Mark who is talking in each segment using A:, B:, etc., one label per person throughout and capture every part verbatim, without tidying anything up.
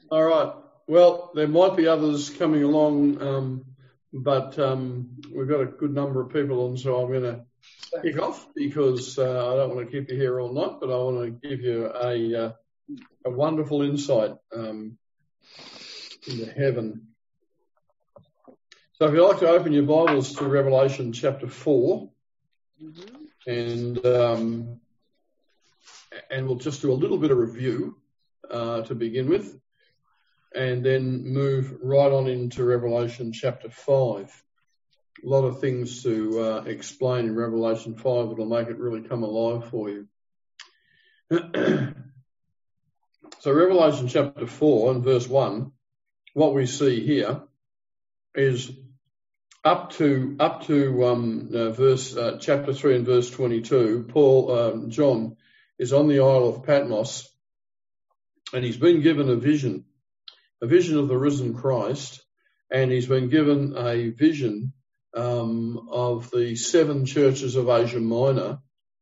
A: All right. Well, there might be others coming along, um, but um, we've got a good number of people on, so I'm going to kick off because uh, I don't want to keep you here all night, but I want to give you a uh, a wonderful insight um, into heaven. So if you'd like to open your Bibles to Revelation chapter four, mm-hmm. and um, and we'll just do a little bit of review uh, to begin with, and then move right on into Revelation chapter five. A lot of things to uh, explain in Revelation five that will make it really come alive for you. So Revelation chapter four and verse one, what we see here is up to up to um, uh, verse uh, chapter three and verse twenty-two. Paul um, John is on the Isle of Patmos, and he's been given a vision, a vision of the risen Christ, and he's been given a vision um, of the seven churches of Asia Minor,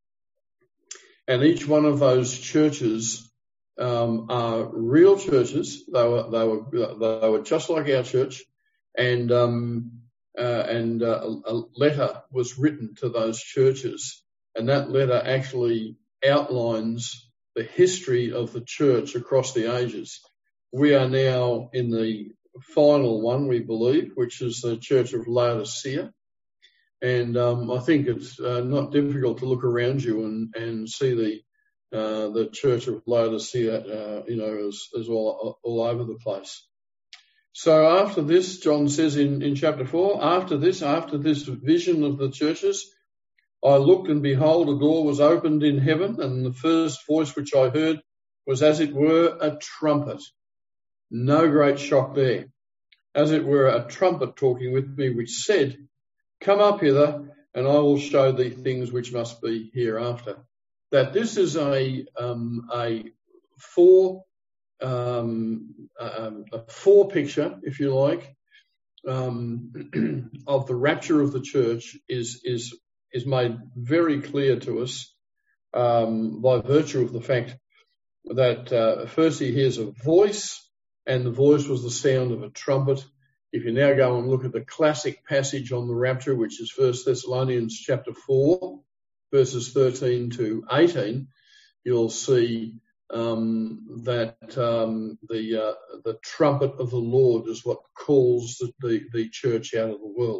A: and each one of those churches um, are real churches. They were they were they were just like our church, and um, uh, and uh, a, a letter was written to those churches, and that letter actually outlines the history of the church across the ages. We are now in the final one, we believe, which is the Church of Laodicea. And um, I think it's uh, not difficult to look around you and, and see the uh, the Church of Laodicea, uh, you know, is, is all, all over the place. So after this, John says in, in chapter four, after this, after this vision of the churches, I looked and behold, a door was opened in heaven, and the first voice which I heard was as it were a trumpet. No great shock there. As it were a trumpet talking with me, which said, come up hither, and I will show thee things which must be hereafter. That this is a um, a fore um, um, a fore picture, if you like, um, of the rapture of the church is is is made very clear to us um, by virtue of the fact that uh, first he hears a voice, and the voice was the sound of a trumpet. If you now go and look at the classic passage on the rapture, which is First Thessalonians chapter four, verses thirteen to eighteen, you'll see um, that um, the uh, the trumpet of the Lord is what calls the, the, the church out of the world.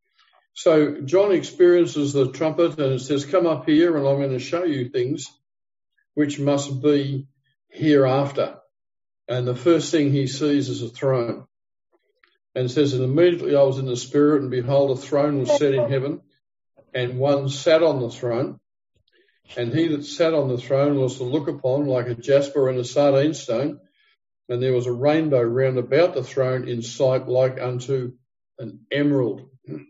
A: So John experiences the trumpet, and it says, come up here, and I'm going to show you things which must be hereafter. And the first thing he sees is a throne. And it says, and immediately I was in the Spirit, and behold, a throne was set in heaven, and one sat on the throne. And he that sat on the throne was to look upon like a jasper and a sardine stone. And there was a rainbow round about the throne in sight like unto an emerald.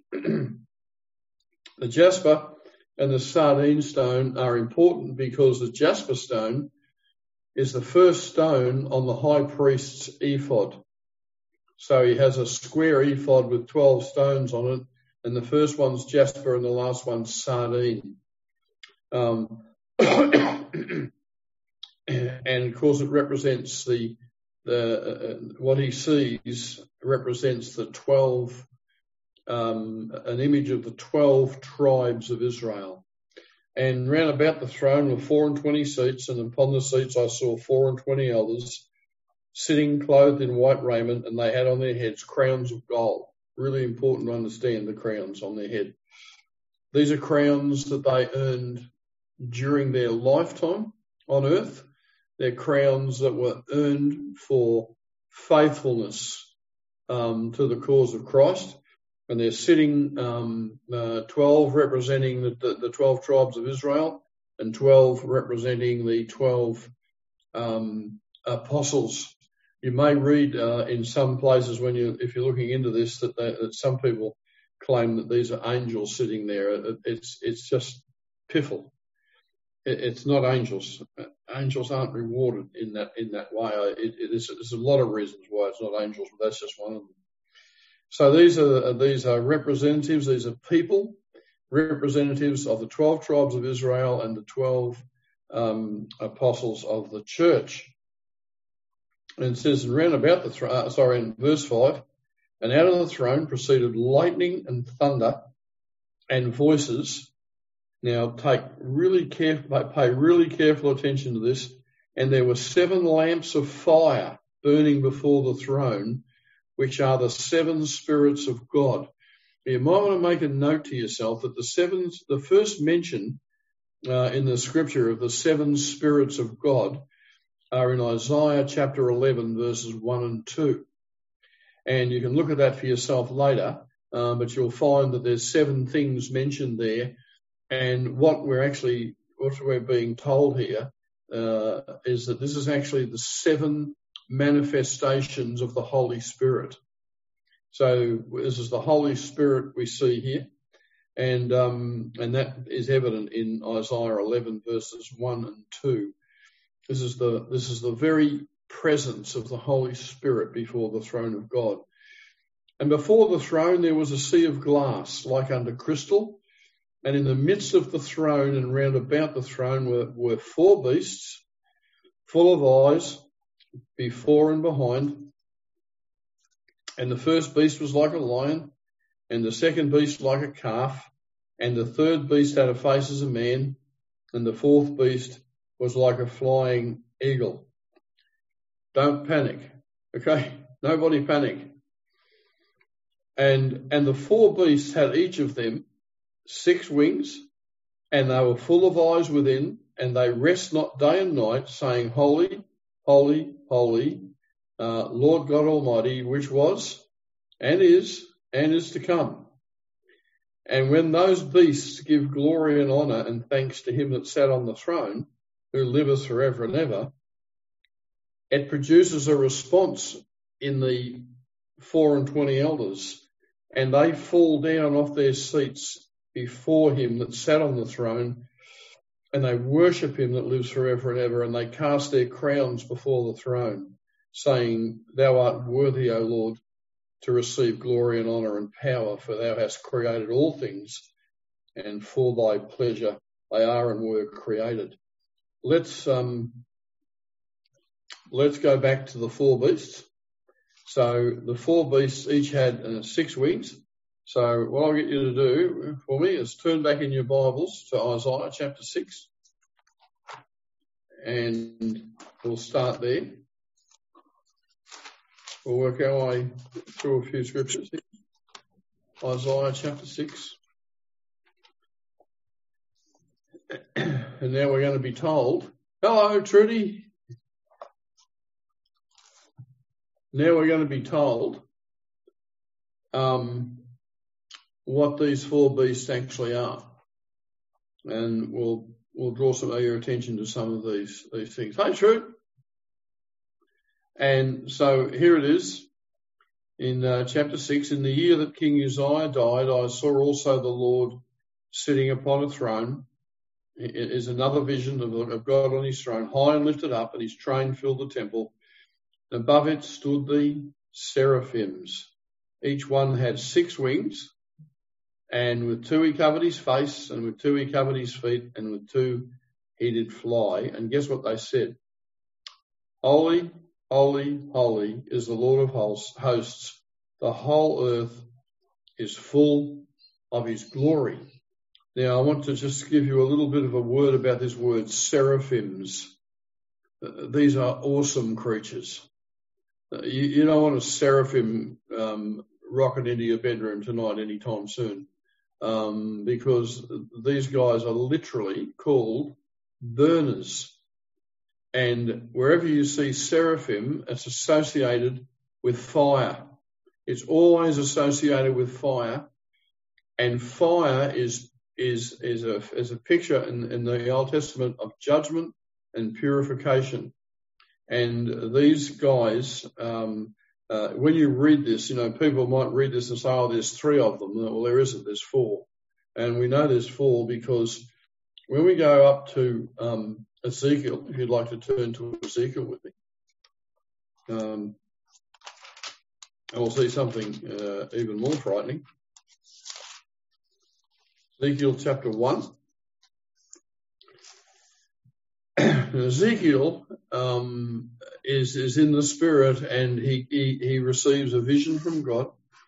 A: The jasper and the sardine stone are important because the jasper stone is the first stone on the high priest's ephod. So he has a square ephod with twelve stones on it, and the first one's jasper and the last one's sardine. Um, and of course it represents the, the uh, what he sees represents the twelve, um, an image of the twelve tribes of Israel. And round about the throne were four and twenty seats, and upon the seats I saw four and twenty elders, sitting clothed in white raiment, and they had on their heads crowns of gold. Really important to understand the crowns on their head. These are crowns that they earned during their lifetime on earth. They're crowns that were earned for faithfulness um, to the cause of Christ. And they're sitting um, uh, twelve representing the, the, the twelve tribes of Israel, and twelve representing the twelve um, apostles. You may read uh, in some places when you, if you're looking into this, that, they, that some people claim that these are angels sitting there. It, it's it's just piffle. It, it's not angels. Angels aren't rewarded in that in that way. It, it is, there's a lot of reasons why it's not angels, but that's just one of them. So these are these are representatives. These are people, representatives of the twelve tribes of Israel and the twelve um, apostles of the church. And it says, round about the throne, uh, sorry, in verse five, and out of the throne proceeded lightning and thunder and voices. Now take really careful, pay really careful attention to this. And there were seven lamps of fire burning before the throne, which are the seven spirits of God. You might want to make a note to yourself that the seven, the first mention uh, in the scripture of the seven spirits of God are in Isaiah chapter eleven, verses one and two. And you can look at that for yourself later, uh, but you'll find that there's seven things mentioned there. And what we're actually, what we're being told here uh, is that this is actually the seven manifestations of the Holy Spirit. So this is the Holy Spirit we see here, and um, and that is evident in Isaiah eleven verses one and two. This is the this is the very presence of the Holy Spirit before the throne of God. And before the throne there was a sea of glass, like unto crystal, and in the midst of the throne and round about the throne were, were four beasts, full of eyes, before and behind. And the first beast was like a lion, and the second beast like a calf, and the third beast had a face as a man, and the fourth beast was like a flying eagle. Don't panic, okay? Nobody panic. And and the four beasts had each of them six wings, and they were full of eyes within, and they rest not day and night, saying, Holy, holy, holy, uh, Lord God Almighty, which was, and is, and is to come. And when those beasts give glory and honour and thanks to him that sat on the throne, who liveth forever and ever, it produces a response in the four and twenty elders, and they fall down off their seats before him that sat on the throne, and they worship him that lives forever and ever, and they cast their crowns before the throne, saying, Thou art worthy, O Lord, to receive glory and honour and power, for thou hast created all things, and for thy pleasure they are and were created. Let's um, let's go back to the four beasts. So the four beasts each had uh, six wings. So what I'll get you to do for me is turn back in your Bibles to Isaiah chapter six, and we'll start there. We'll work our way through a few scriptures here. Isaiah chapter six. And now we're going to be told, hello, Trudy. Now we're going to be told um, what these four beasts actually are. And we'll we'll draw some of your attention to some of these, these things. Hey, Trudy. And so here it is in uh, chapter six. In the year that King Uzziah died, I saw also the Lord sitting upon a throne. It is another vision of, of God on his throne, high and lifted up, and his train filled the temple. Above it stood the seraphims. Each one had six wings, and with two he covered his face, and with two he covered his feet, and with two he did fly. And guess what they said? Holy, holy, holy is the Lord of hosts. The whole earth is full of his glory. Now, I want to just give you a little bit of a word about this word, seraphims. These are awesome creatures. You, you don't want a seraphim um, rocking into your bedroom tonight anytime soon, um, because these guys are literally called burners. And wherever you see seraphim, it's associated with fire. It's always associated with fire. And fire is is is a is a picture in, in the Old Testament of judgment and purification. And these guys, um, uh, when you read this, you know, people might read this and say, oh, there's three of them. Well, there isn't. There's four. And we know there's four because when we go up to um, Ezekiel, if you'd like to turn to Ezekiel with me, um, and we'll see something uh, even more frightening. Ezekiel chapter one. Ezekiel um, is, is in the Spirit, and he, he, he receives a vision from God.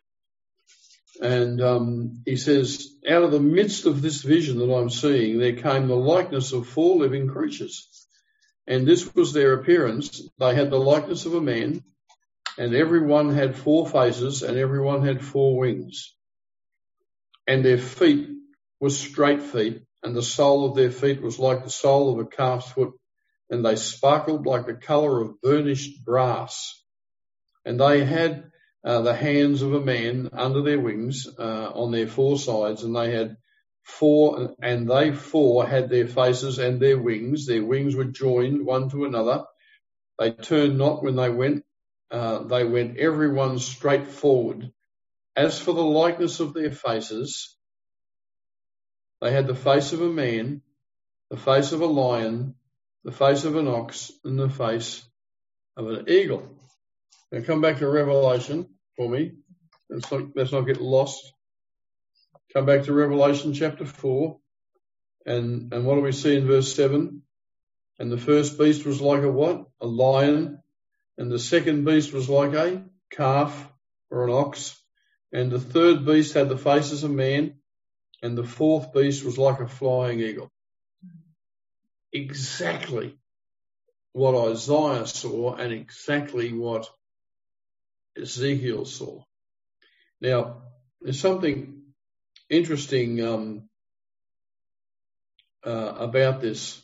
A: And um, he says, out of the midst of this vision that I'm seeing, there came the likeness of four living creatures. And this was their appearance. They had the likeness of a man, and every one had four faces, and every one had four wings. And their feet were straight feet, and the sole of their feet was like the sole of a calf's foot, and they sparkled like the colour of burnished brass. And they had uh, the hands of a man under their wings uh, on their four sides, and they had four, and they four had their faces and their wings. Their wings were joined one to another. They turned not when they went. Uh, they went every one straight forward. As for the likeness of their faces, they had the face of a man, the face of a lion, the face of an ox, and the face of an eagle. Now come back to Revelation for me. Let's not, let's not get lost. Come back to Revelation chapter four. And, and what do we see in verse seven? And the first beast was like a what? A lion. And the second beast was like a calf or an ox. And the third beast had the face as a man. And the fourth beast was like a flying eagle. Exactly what Isaiah saw and exactly what Ezekiel saw. Now, there's something interesting um, uh, about this,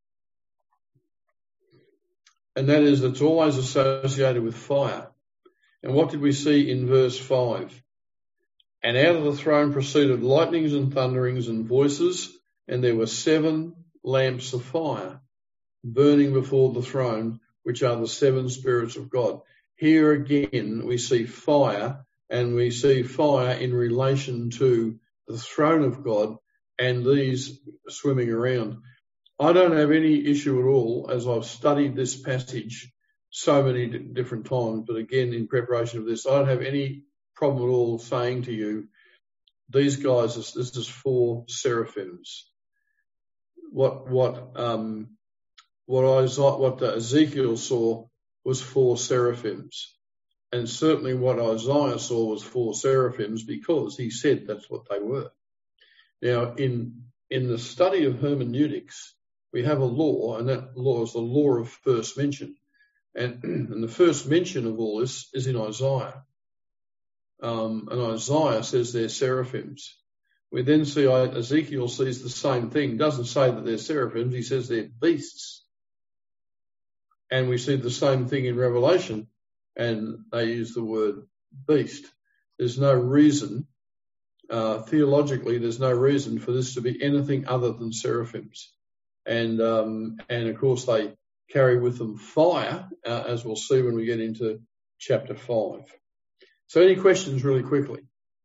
A: and that is it's always associated with fire. And what did we see in verse five? And out of the throne proceeded lightnings and thunderings and voices, and there were seven lamps of fire burning before the throne, which are the seven spirits of God. Here again we see fire, and we see fire in relation to the throne of God and these swimming around. I don't have any issue at all, as I've studied this passage so many different times, but again, in preparation of this, I don't have any problem at all saying to you, these guys, this, this is four seraphims. What, what, um, what Isaiah, what Ezekiel saw was four seraphims. And certainly what Isaiah saw was four seraphims, because he said that's what they were. Now, in, in the study of hermeneutics, we have a law, and that law is the law of first mention. And, and the first mention of all this is in Isaiah. Um, and Isaiah says they're seraphims. We then see Ezekiel sees the same thing. Doesn't say that they're seraphims, he says they're beasts. And we see the same thing in Revelation, and they use the word beast. There's no reason, uh, theologically, there's no reason for this to be anything other than seraphims. And, um, and of course they carry with them fire, uh, as we'll see when we get into chapter five. So any questions really quickly?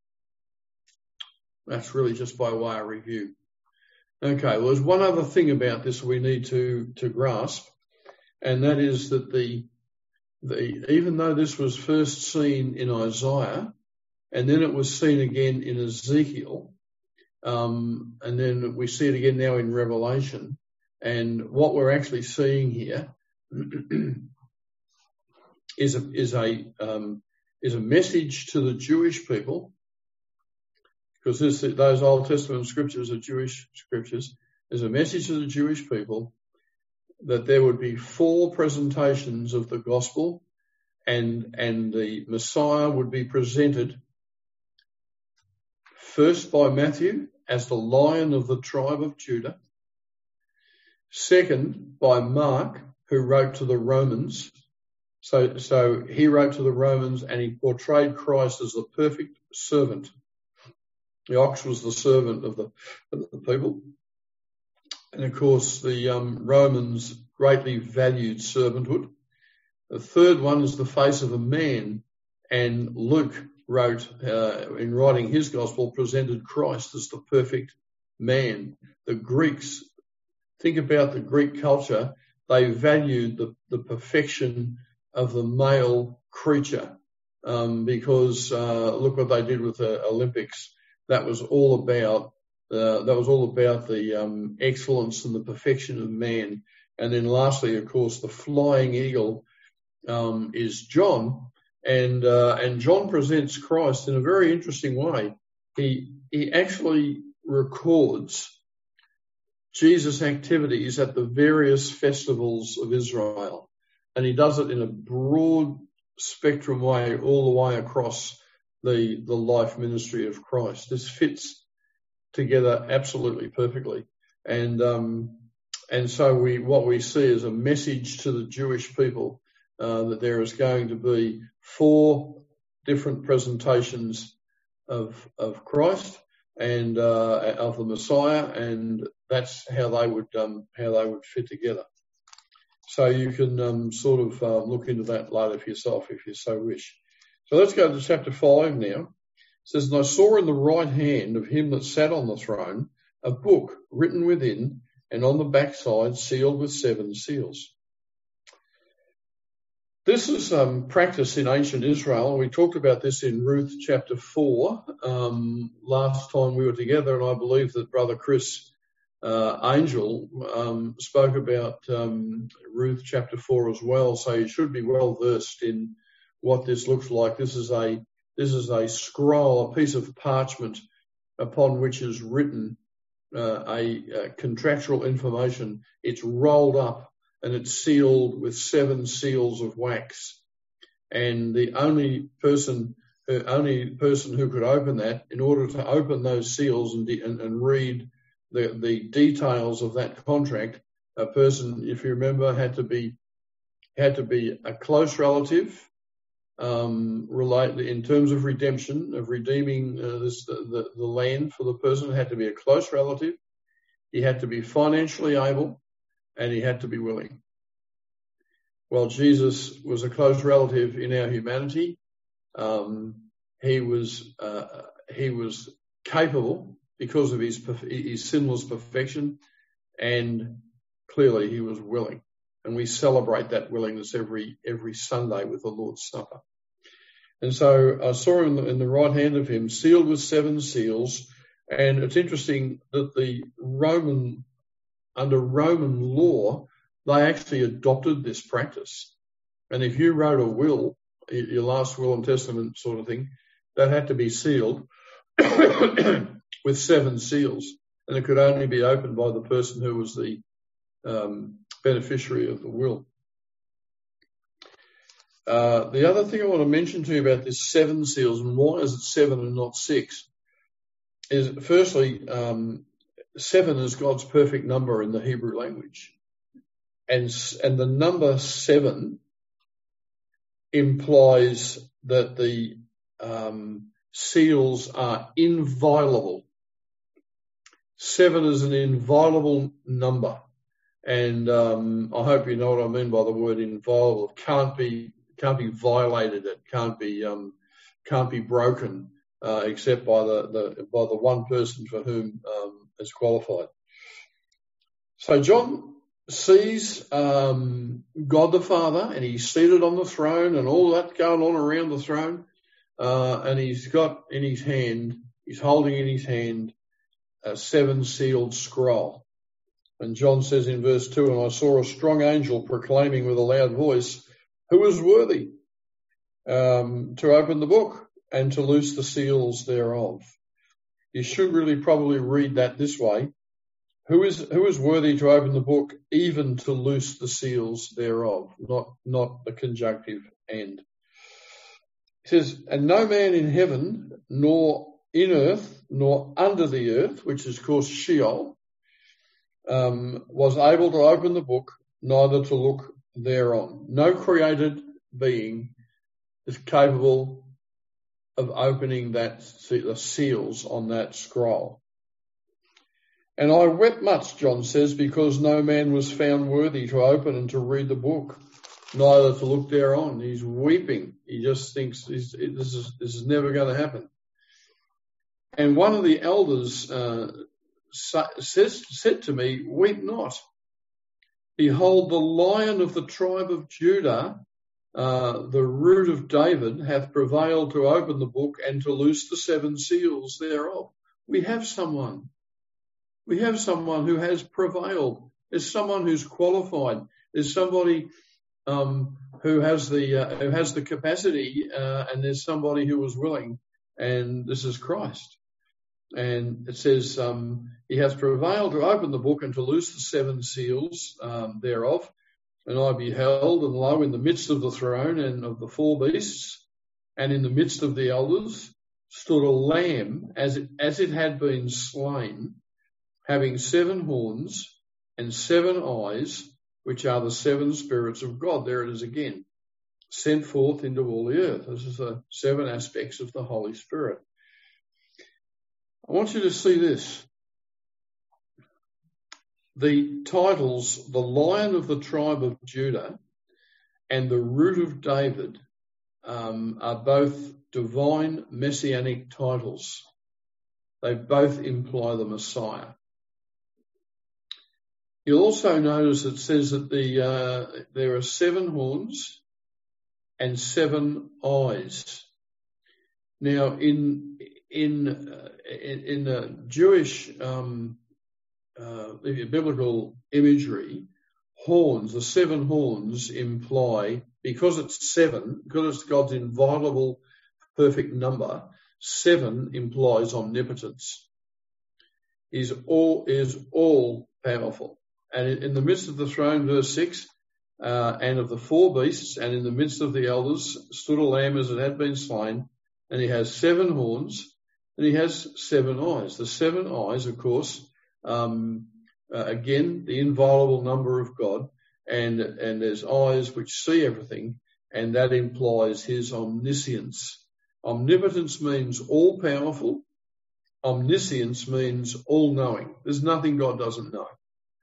A: That's really just by way of review. Okay, well, there's one other thing about this we need to, to grasp, and that is that the, the, even though this was first seen in Isaiah, and then it was seen again in Ezekiel, um, and then we see it again now in Revelation, and what we're actually seeing here is a, is a, um, is a message to the Jewish people, because this, those Old Testament scriptures are Jewish scriptures. There's a message to the Jewish people that there would be four presentations of the gospel, and, and the Messiah would be presented first by Matthew as the Lion of the tribe of Judah, second by Mark, who wrote to the Romans. So, so he wrote to the Romans and he portrayed Christ as the perfect servant. The ox was the servant of the, of the people. And of course, the um, Romans greatly valued servanthood. The third one is the face of a man. And Luke wrote, uh, in writing his gospel, presented Christ as the perfect man. The Greeks, think about the Greek culture, they valued the, the perfection of the male creature, um, because uh, look what they did with the Olympics. That was all about uh, that was all about the um, excellence and the perfection of man. And then lastly, of course, the flying eagle um, is John, and uh, and John presents Christ in a very interesting way. He he actually records Jesus' activities at the various festivals of Israel, and he does it in a broad spectrum way all the way across the the life ministry of Christ. This fits together absolutely perfectly, and um, and so we what we see is a message to the Jewish people uh, that there is going to be four different presentations of of Christ and uh, of the Messiah, and that's how they would um, how they would fit together. So you can um, sort of uh, look into that later for yourself if you so wish. So let's go to chapter five now. It says, "And I saw in the right hand of him that sat on the throne a book written within, and on the backside sealed with seven seals." This is um, practice in ancient Israel. We talked about this in Ruth chapter four um, last time we were together, and I believe that Brother Chris uh, Angel um, spoke about um, Ruth chapter four as well. So you should be well versed in what this looks like. This is a this is a scroll, a piece of parchment upon which is written uh, a, a contractual information. It's rolled up and it's sealed with seven seals of wax. And the only person, the only person who could open that, in order to open those seals and, and, and read the, the details of that contract, a person, if you remember, had to be had to be a close relative, um, relate in terms of redemption, of redeeming uh, this, the, the, the land for the person. It had to be a close relative. He had to be financially able, and he had to be willing. Well, Jesus was a close relative in our humanity. Um, he was uh, he was capable because of his his sinless perfection, and clearly he was willing. And we celebrate that willingness every every Sunday with the Lord's Supper. And so I saw in the, in the right hand of him, sealed with seven seals. And it's interesting that the Roman under Roman law, they actually adopted this practice. And if you wrote a will, your last will and testament sort of thing, that had to be sealed with seven seals. And it could only be opened by the person who was the um, beneficiary of the will. Uh, the other thing I want to mention to you about this seven seals, and why is it seven and not six, is firstly, um, seven is God's perfect number in the Hebrew language. And, and the number seven implies that the um, seals are inviolable. Seven is an inviolable number. And um, I hope you know what I mean by the word inviolable. It can't be, can't be violated. It can't be, um, can't be broken uh, except by the, the by the one person for whom um, is qualified. So John sees um, God the Father, and he's seated on the throne, and all that going on around the throne, uh, and he's got in his hand, he's holding in his hand a seven-sealed scroll. And John says in verse two, "And I saw a strong angel proclaiming with a loud voice, who is worthy um, to open the book and to loose the seals thereof?" You should really probably read that this way. Who is who is worthy to open the book, even to loose the seals thereof? Not not the conjunctive and. He says, "And no man in heaven, nor in earth, nor under the earth," which is of course Sheol, um, "was able to open the book, neither to look thereon." No created being is capable of opening that the seals on that scroll. "And I wept much," John says, "because no man was found worthy to open and to read the book, neither to look thereon." He's weeping. He just thinks this is this is never going to happen. And one of the elders uh, says, said to me, "Weep not. Behold, the Lion of the tribe of Judah, uh, the Root of David, hath prevailed to open the book and to loose the seven seals thereof." We have someone. We have someone who has prevailed. There's someone who's qualified. There's somebody um, who has the uh, who has the capacity, uh, and there's somebody who was willing, and this is Christ. And it says um, he has prevailed to open the book and to loose the seven seals um, thereof. And I beheld, and lo, in the midst of the throne and of the four beasts, and in the midst of the elders, stood a lamb as it, as it had been slain, having seven horns and seven eyes, which are the seven spirits of God. There it is again, sent forth into all the earth. This is the seven aspects of the Holy Spirit. I want you to see this. The titles, the Lion of the tribe of Judah and the Root of David, um, are both divine messianic titles. They both imply the Messiah. You'll also notice it says that the uh, there are seven horns and seven eyes. Now, in in uh, in, in the Jewish um, uh, biblical imagery, horns, the seven horns imply, because it's seven, because it's God's inviolable perfect number, seven implies omnipotence. Is all is all powerful. And in the midst of the throne, verse six, uh, and of the four beasts, and in the midst of the elders, stood a lamb as it had been slain, and he has seven horns, and he has seven eyes. The seven eyes, of course, um, uh, again, the inviolable number of God, and and there's eyes which see everything, and that implies his omniscience. Omnipotence means all powerful. Omniscience means all knowing. There's nothing God doesn't know.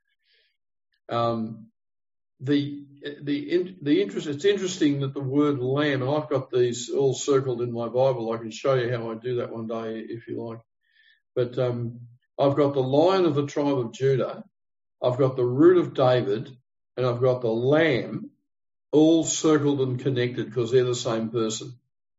A: Um, the the the interest. It's interesting that the word lamb, and I've got these all circled in my Bible. I can show you how I do that one day if you like. But um, I've got the Lion of the tribe of Judah, I've got the Root of David, and I've got the Lamb, all circled and connected because they're the same person.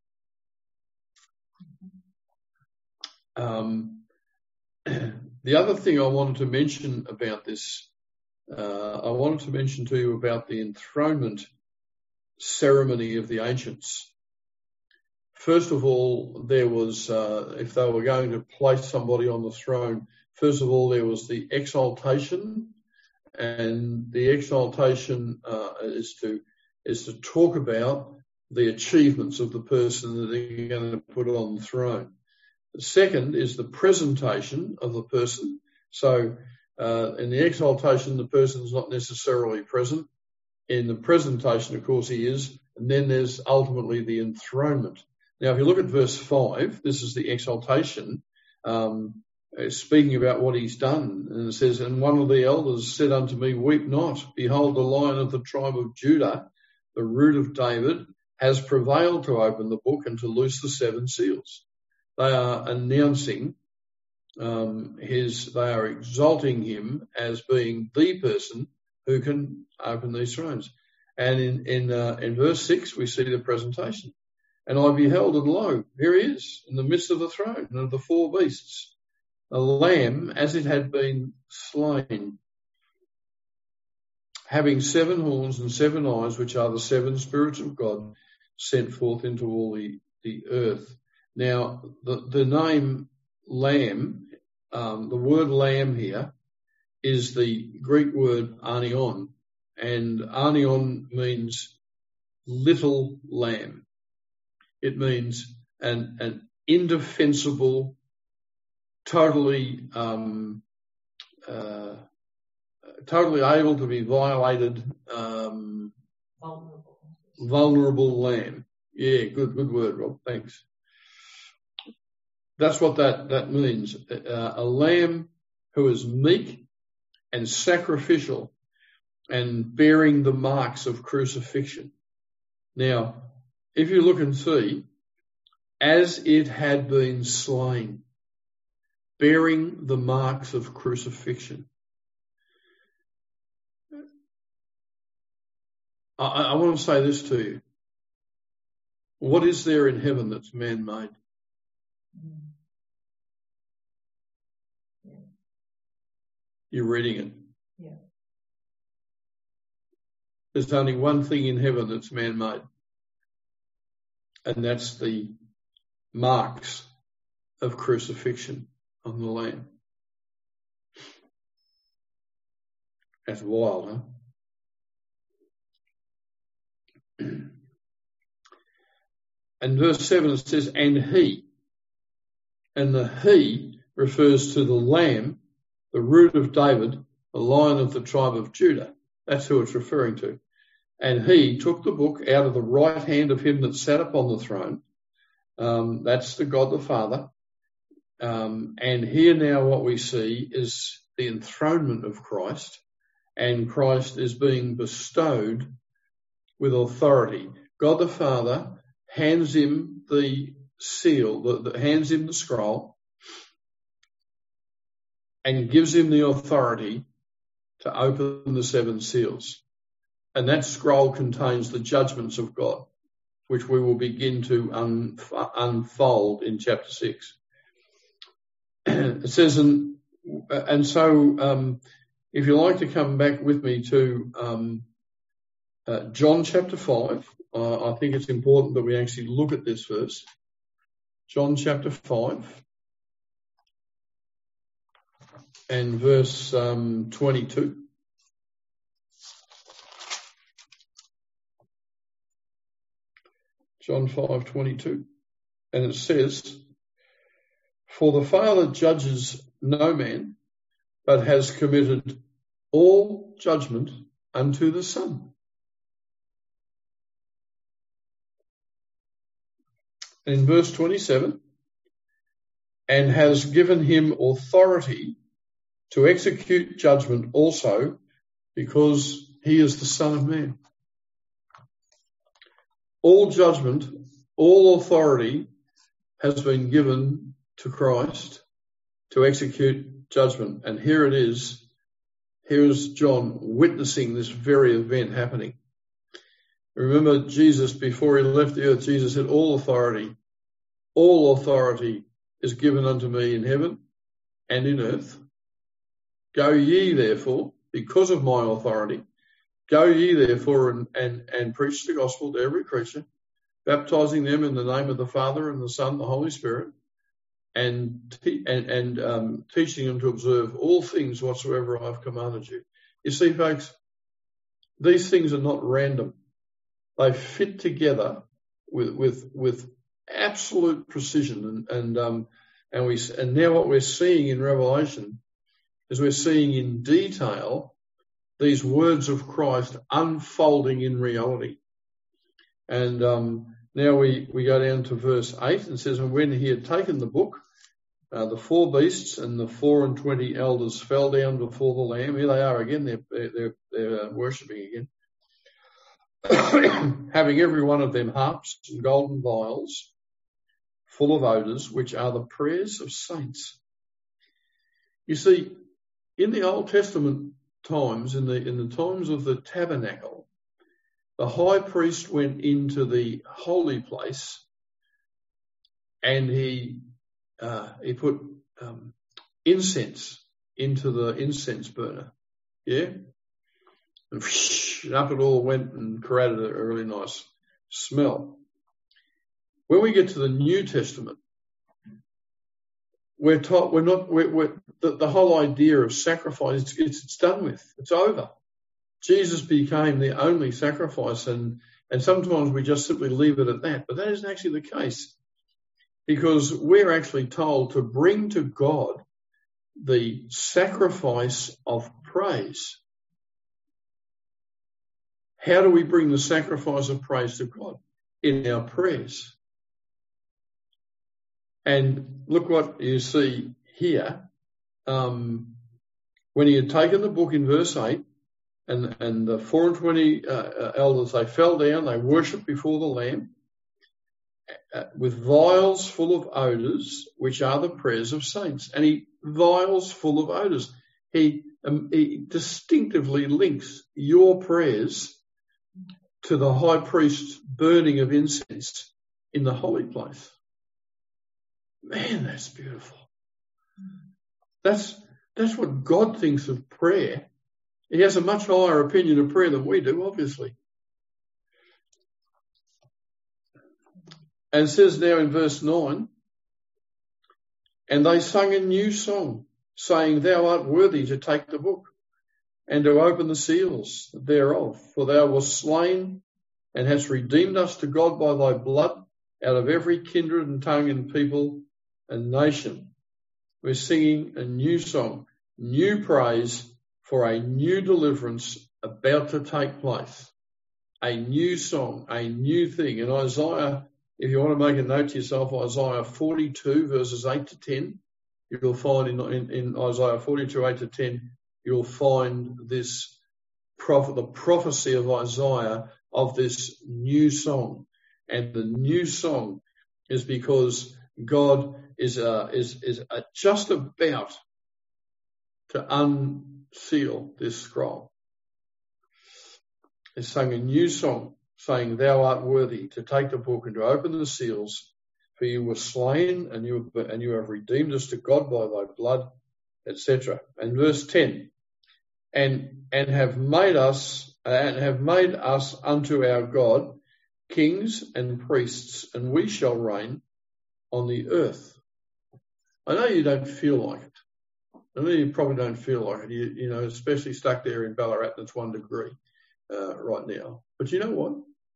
A: Um, the other thing I wanted to mention about this. Uh, I wanted to mention to you about the enthronement ceremony of the ancients. First of all, there was, uh, if they were going to place somebody on the throne, first of all, there was the exaltation, and the exaltation uh, is to is to talk about the achievements of the person that they're going to put on the throne. The second is the presentation of the person. So uh, in the exaltation, the person's not necessarily present. In the presentation, of course, he is. And then there's ultimately the enthronement. Now, if you look at verse five, this is the exaltation, um, speaking about what he's done. And it says, and one of the elders said unto me, weep not. Behold, the Lion of the tribe of Judah, the Root of David, has prevailed to open the book and to loose the seven seals. They are announcing um, his, they are exalting him as being the person who can open these thrones. And in in, uh, in verse six, we see the presentation. And I beheld, and lo, here he is, in the midst of the throne and of the four beasts, a lamb as it had been slain, having seven horns and seven eyes, which are the seven spirits of God, sent forth into all the, the earth. Now, the, the name lamb, um, the word lamb here is the Greek word anion, and anion means little lamb. It means an, an indefensible, totally, um, uh, totally able to be violated, um,
B: vulnerable.
A: vulnerable lamb. Yeah, good, good word, Rob. Thanks. That's what that, that means. Uh, a lamb who is meek and sacrificial and bearing the marks of crucifixion. Now, if you look and see, as it had been slain, bearing the marks of crucifixion. I, I want to say this to you. What is there in heaven that's man-made?
B: Mm. Yeah.
A: You're reading it.
B: Yeah.
A: there's only one thing in heaven that's man-made, and that's the marks of crucifixion on the Lamb. That's wild, huh? And verse seven, it says, and he, and the he refers to the Lamb, the root of David, the Lion of the tribe of Judah. That's who it's referring to. And he took the book out of the right hand of him that sat upon the throne. Um, that's the God the Father. Um, and here now what we see is the enthronement of Christ, and Christ is being bestowed with authority. God the Father hands him the seal, the, the, hands him the scroll, and gives him the authority to open the seven seals. And that scroll contains the judgments of God, which we will begin to un, unfold in chapter six. It says, and, and so um, if you like to come back with me to um, uh, John chapter five, uh, I think it's important that we actually look at this verse. John chapter five and verse um, twenty-two. John five twenty-two, and it says, for the Father judges no man, but has committed all judgment unto the Son. In verse twenty-seven, and has given him authority to execute judgment also, because he is the Son of Man. All judgment, all authority has been given to Christ to execute judgment. And here it is. Here is John witnessing this very event happening. Remember Jesus, before he left the earth, Jesus said, all authority, all authority is given unto me in heaven and in earth. Go ye therefore, because of my authority, go ye therefore and, and, and preach the gospel to every creature, baptizing them in the name of the Father and the Son and the Holy Spirit, and te- and, and um, teaching them to observe all things whatsoever I've commanded you. You see, folks, these things are not random. They fit together with with with absolute precision, and and um and we and now what we're seeing in Revelation is we're seeing in detail these words of Christ unfolding in reality. And um, now we, we go down to verse eight, and it says, and when he had taken the book, uh, the four beasts and the four and twenty elders fell down before the Lamb. Here they are again, they're, they're, they're uh, worshipping again, having every one of them harps and golden vials full of odours, which are the prayers of saints. You see, in the Old Testament times, in the in the times of the tabernacle, the high priest went into the holy place, and he uh, he put um, incense into the incense burner, yeah, and whoosh, up it all went and created a really nice smell. When we get to the New Testament, we're taught we're not we're, we're the, the whole idea of sacrifice, it's, it's, it's done with. It's over. Jesus became the only sacrifice, and, and sometimes we just simply leave it at that. But that isn't actually the case, because we're actually told to bring to God the sacrifice of praise. How do we bring the sacrifice of praise to God? In our prayers. And look what you see here. Um, when he had taken the book in verse eight, and, and the four and twenty uh, elders, they fell down, they worshipped before the Lamb uh, with vials full of odours, which are the prayers of saints. And he, vials full of odours. He, um, he distinctively links your prayers to the high priest's burning of incense in the holy place. Man, that's beautiful. That's that's what God thinks of prayer He has a much higher opinion of prayer than we do, obviously. And it says now in verse nine, and they sung a new song, saying, Thou art worthy to take the book and to open the seals thereof, for thou wast slain and hast redeemed us to God by thy blood out of every kindred and tongue and people and nation. We're singing a new song, new praise for a new deliverance about to take place. A new song, a new thing. In Isaiah, if you want to make a note to yourself, Isaiah forty-two verses eight to ten, you'll find in, in, in Isaiah forty-two, eight to ten, you'll find this prophet, the prophecy of Isaiah of this new song. And the new song is because God is uh, is is uh, just about to unseal this scroll. He sang a new song, saying, Thou art worthy to take the book and to open the seals, for you were slain and you and you have redeemed us to God by thy blood, et cetera. And verse ten, and and have made us and have made us unto our God kings and priests, and we shall reign on the earth. I know you don't feel like it. I know you probably don't feel like it. You, you know, especially stuck there in Ballarat, that's one degree uh, right now. But you know what?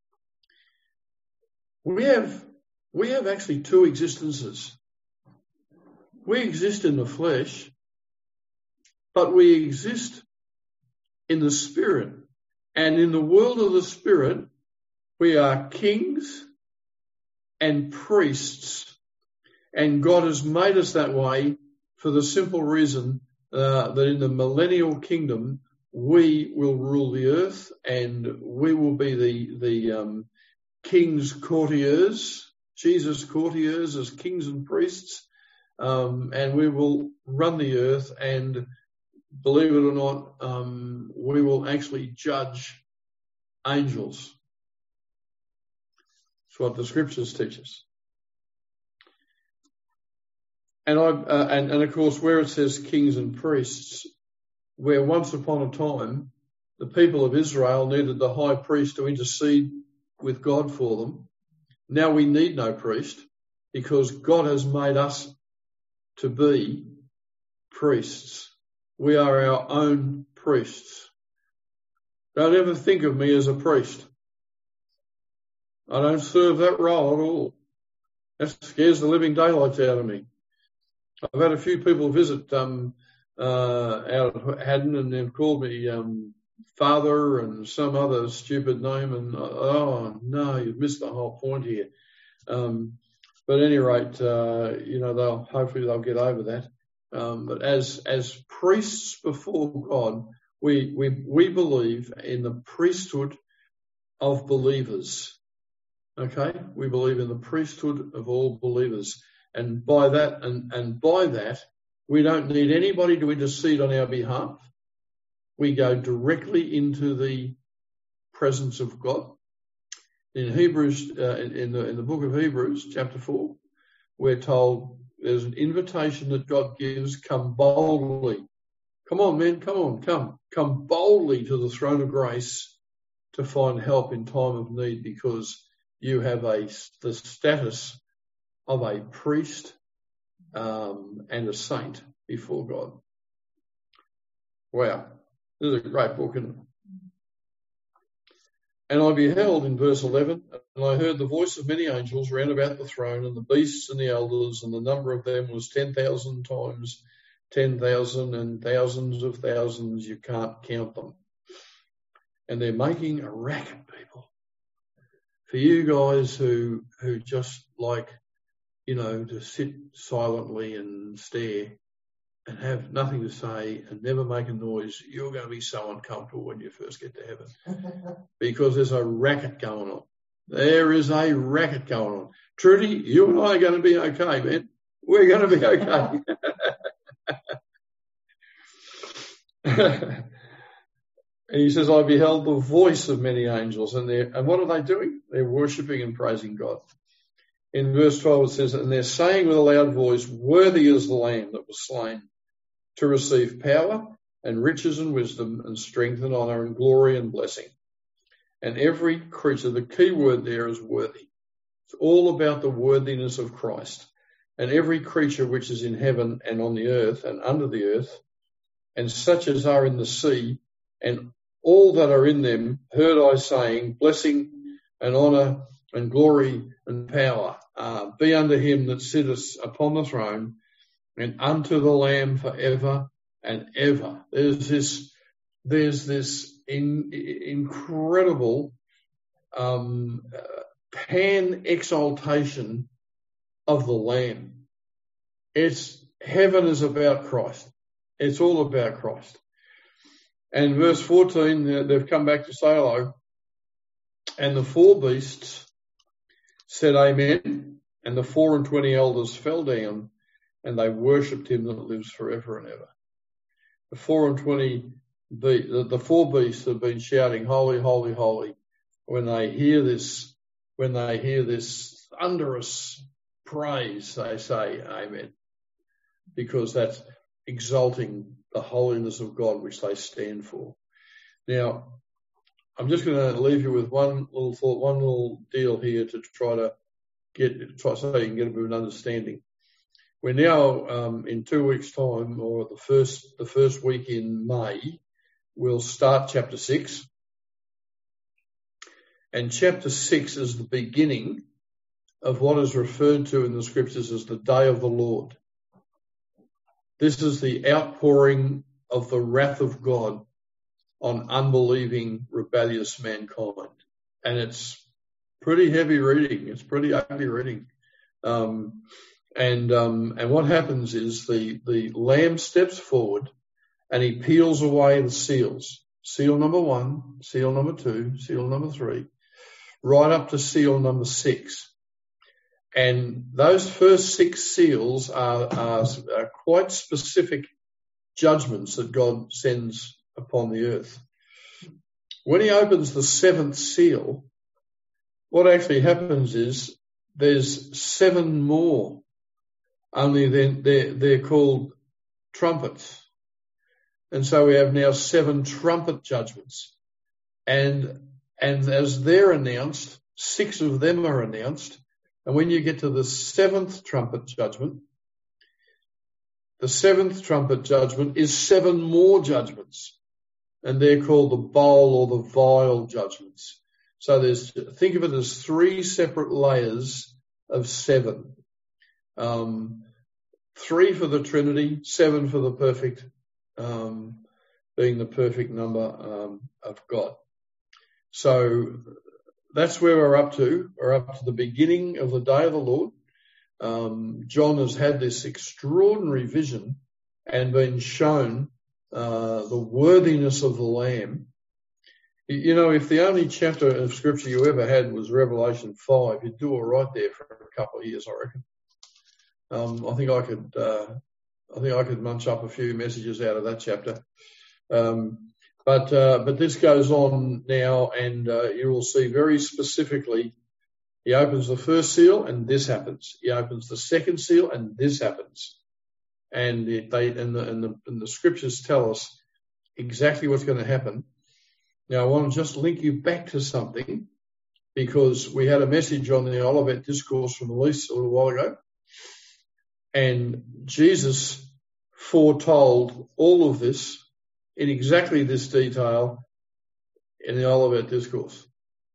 A: We have we have actually two existences. We exist in the flesh, but we exist in the spirit. And in the world of the spirit, we are kings and priests. And God has made us that way for the simple reason uh, that in the millennial kingdom, we will rule the earth and we will be the, the um, king's courtiers, Jesus' courtiers as kings and priests, um, and we will run the earth, and believe it or not, um, we will actually judge angels. That's what the scriptures teach us. And, I, uh, and, and of course, where it says kings and priests, where once upon a time the people of Israel needed the high priest to intercede with God for them, now we need no priest because God has made us to be priests. We are our own priests. Don't ever think of me as a priest. I don't serve that role at all. That scares the living daylights out of me. I've had a few people visit um, uh, out of Haddon, and they've called me um, father and some other stupid name, and oh no, you've missed the whole point here. Um, but at any rate, uh, you know, they'll hopefully they'll get over that. Um, but as as priests before God, we we we believe in the priesthood of believers. Okay, we believe in the priesthood of all believers. And by that, and, and by that, we don't need anybody to intercede on our behalf. We go directly into the presence of God. In Hebrews, uh, in the in the book of Hebrews, chapter four, we're told there's an invitation that God gives: come boldly. Come on, men, come on, come, come boldly to the throne of grace to find help in time of need, because you have a the status of a priest um, and a saint before God. Wow, this is a great book, isn't it? And I beheld in verse eleven, and I heard the voice of many angels round about the throne, and the beasts and the elders, and the number of them was ten thousand times ten thousand and thousands of thousands. You can't count them. And they're making a racket, people. For you guys who who just like, you know, to sit silently and stare and have nothing to say and never make a noise, you're going to be so uncomfortable when you first get to heaven, because there's a racket going on. There is a racket going on. Trudy, you and I are going to be okay, man. We're going to be okay. And he says, I beheld the voice of many angels, and they're, and what are they doing? They're worshipping and praising God. In verse twelve it says, and they're saying with a loud voice, worthy is the Lamb that was slain to receive power and riches and wisdom and strength and honour and glory and blessing. And every creature, the key word there is worthy. It's all about the worthiness of Christ. And every creature which is in heaven and on the earth and under the earth, and such as are in the sea, and all that are in them, heard I saying, blessing and honour and glory and power uh, be unto him that sitteth upon the throne, and unto the Lamb forever and ever. There's this, there's this in, incredible um, uh, pan exaltation of the Lamb. It's heaven is about Christ. It's all about Christ. And verse fourteen, they've come back to say hello. And the four beasts said amen, and the four and twenty elders fell down, and they worshipped him that lives forever and ever. The four and twenty, the, the four beasts have been shouting, holy, holy, holy, when they hear this, when they hear this thunderous praise, they say amen, because that's exalting the holiness of God which they stand for. Now, I'm just going to leave you with one little thought, one little deal here to try to get, try so you can get a bit of an understanding. We're now um, in two weeks' time, or the first the first week in May, we'll start chapter six. And chapter six is the beginning of what is referred to in the scriptures as the day of the Lord. This is the outpouring of the wrath of God on unbelieving, rebellious mankind. And it's pretty heavy reading. It's pretty ugly reading. Um, and um, and what happens is the, the Lamb steps forward and he peels away the seals. Seal number one, seal number two, seal number three, right up to seal number six. And those first six seals are, are, are quite specific judgments that God sends upon the earth. When he opens the seventh seal, what actually happens is there's seven more, only then they're, they're called trumpets. And so we have now seven trumpet judgments. And, and as they're announced, six of them are announced. And when you get to the seventh trumpet judgment, the seventh trumpet judgment is seven more judgments. And they're called the bowl or the vial judgments. So there's, think of it as three separate layers of seven. Um, three for the Trinity, seven for the perfect, um, being the perfect number um, of God. So that's where we're up to. We're up to the beginning of the day of the Lord. Um, John has had this extraordinary vision and been shown uh, the worthiness of the Lamb. You know, if the only chapter of Scripture you ever had was Revelation five, you'd do all right there for a couple of years, I reckon. Um, I think I could, uh, I think I could munch up a few messages out of that chapter. Um, But uh, but this goes on now, and uh, you will see very specifically, he opens the first seal and this happens. He opens the second seal and this happens. And it, they and the, and the and the scriptures tell us exactly what's going to happen. Now I want to just link you back to something, because we had a message on the Olivet Discourse from Elise a little while ago, and Jesus foretold all of this in exactly this detail in the Olivet Discourse.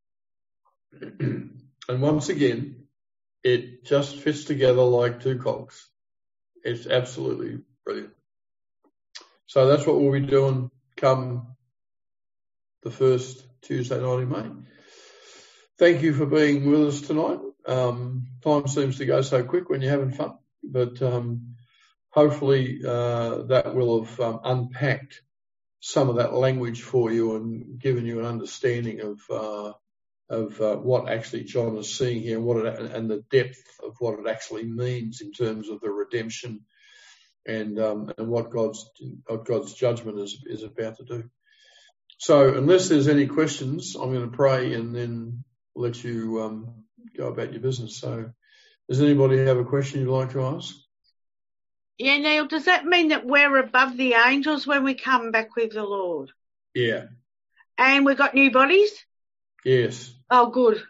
A: And once again, it just fits together like two cogs. It's absolutely brilliant. So that's what we'll be doing come the first Tuesday night in May. Thank you for being with us tonight. Um, time seems to go so quick when you're having fun, but um, hopefully uh, that will have um, unpacked some of that language for you and given you an understanding of uh, of uh, what actually John is seeing here, and what it, and the depth of what it actually means in terms of the redemption and um, and what God's what God's judgment is is about to do. So, unless there's any questions, I'm going to pray and then let you um, go about your business. So, does anybody have a question you'd like to ask?
C: Yeah, Neil, does that mean that we're above the angels when we come back with the Lord?
A: Yeah.
C: And we've got new bodies?
A: Yes.
C: Oh, good.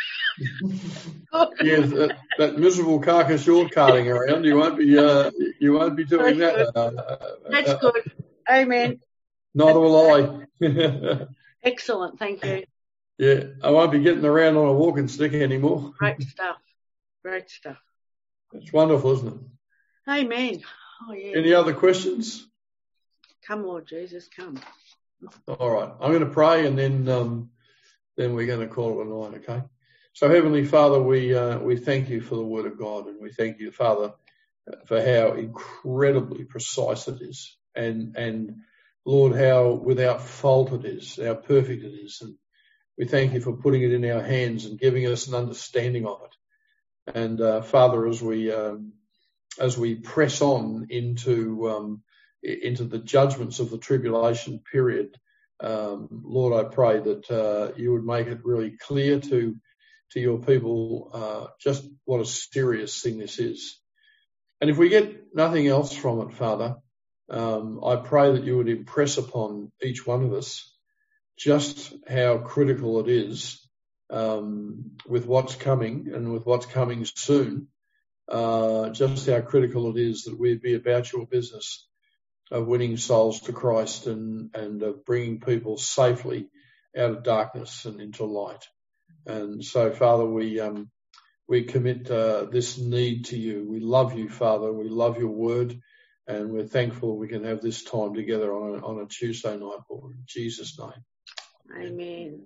A: Yes, that, that miserable carcass you're carting around, you won't be, uh, you won't be doing
C: That's
A: that. Uh,
C: That's
A: uh,
C: good. Amen.
A: Neither will I.
C: Excellent. Thank you.
A: Yeah, I won't be getting around on a walking stick anymore.
C: Great stuff. Great stuff.
A: It's wonderful, isn't it?
C: Amen. Oh, yeah.
A: Any other questions?
C: Come, Lord Jesus, come.
A: All right. I'm going to pray and then um, then we're going to call it a night, okay? So, Heavenly Father, we uh, we thank you for the Word of God, and we thank you, Father, for how incredibly precise it is, and and Lord, how without fault it is, how perfect it is, and we thank you for putting it in our hands and giving us an understanding of it. And uh, Father, as we um, as we press on into um, into the judgments of the tribulation period, um, Lord, I pray that uh, you would make it really clear to to your people uh, just what a serious thing this is. And if we get nothing else from it, Father, um, I pray that you would impress upon each one of us just how critical it is um, with what's coming and with what's coming soon, uh, just how critical it is that we be about your business of winning souls to Christ and, and of bringing people safely out of darkness and into light. And so, Father, we um, we commit uh, this need to you. We love you, Father. We love your word. And we're thankful we can have this time together on a, on a Tuesday night, Lord. In Jesus' name.
C: Amen.